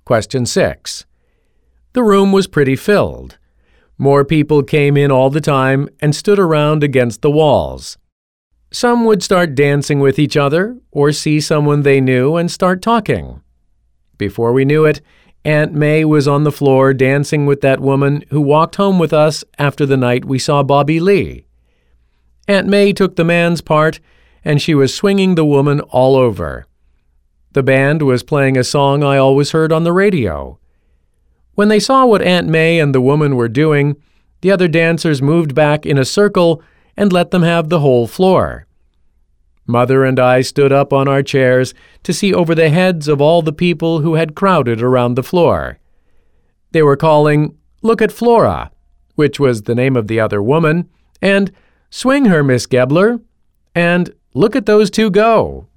Question 6. The room was pretty filled. More people came in all the time and stood around against the walls. Some would start dancing with each other or see someone they knew and start talking. Before we knew it, Aunt May was on the floor dancing with that woman who walked home with us after the night we saw Bobby Lee. Aunt May took the man's part, and she was swinging the woman all over. The band was playing a song I always heard on the radio. When they saw what Aunt May and the woman were doing, the other dancers moved back in a circle and let them have the whole floor. Mother and I stood up on our chairs to see over the heads of all the people who had crowded around the floor. They were calling, "Look at Flora," which was the name of the other woman, and "Swing her, Miss Gebler," and "Look at those two go."